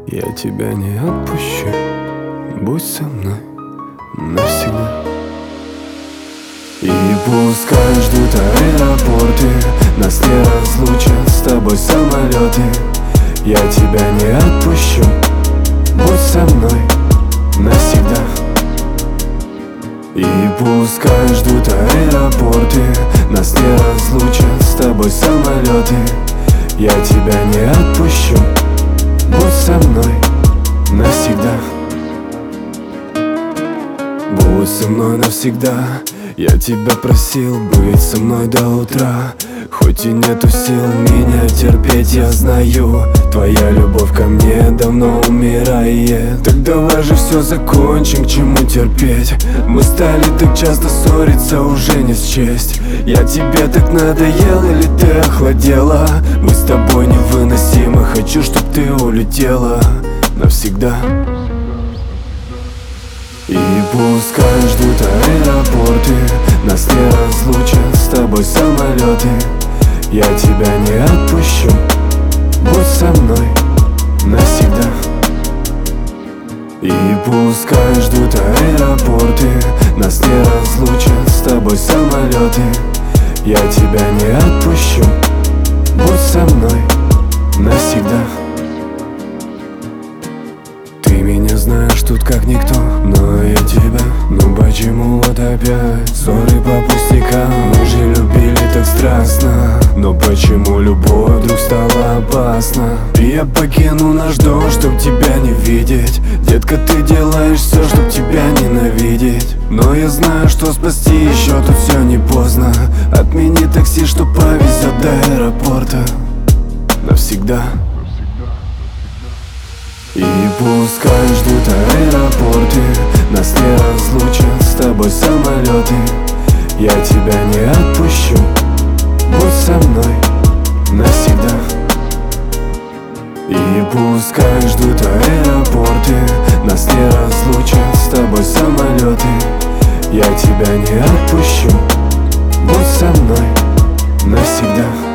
Я тебя не отпущу, будь со мной навсегда. И пускай ждут аэропорты, нас не разлучат с тобой самолеты. Я тебя не отпущу, будь со мной навсегда. И пускай ждут аэропорты, нас не разлучат с тобой самолеты. Я тебя не отпущу, будь со мной навсегда. Будь со мной навсегда. Я тебя просил быть со мной до утра. Хоть и нету сил меня терпеть, я знаю, твоя любовь ко мне давно умирает. Так давай же все закончим, к чему терпеть. Мы стали так часто ссориться, уже не счесть. Я тебе так надоел или ты охладела? Мы с тобой невыносимы, хочу, чтоб ты улетела навсегда. И пускай ждут аэропорты, нас не разлучат с тобой самолеты. Я тебя не отпущу, будь со мной навсегда. И пускай ждут аэропорты, нас не разлучат с тобой самолеты. Я тебя не отпущу, будь со мной навсегда. Ты меня знаешь тут как никто, но я тебя. Ну почему вот опять ссоры по пустякам? Мы же любили так страстно, но почему любовь вдруг стала опасна? И я покину наш дом, чтоб тебя не видеть. Детка, ты делаешь все, чтоб тебя ненавидеть. Но я знаю, что спасти еще тут все не поздно. Отмени такси, что повезет до аэропорта навсегда. И пускай ждут аэропорты, нас не разлучат с тобой самолеты. Я тебя не отпущу, будь со мной навсегда. И пускай ждут аэропорты, нас не разлучат с тобой самолеты. Я тебя не отпущу, будь со мной навсегда.